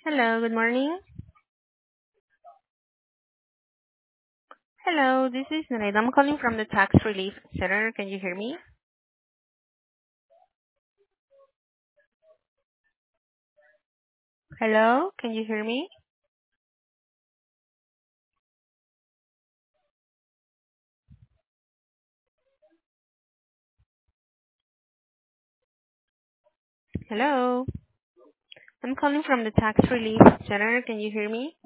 Hello, good morning. Hello, this is Nanaid. I'm calling from the Tax Relief Center. Can you hear me? Hello, can you hear me? Hello, I'm calling from the Tax Relief Center. Can you hear me?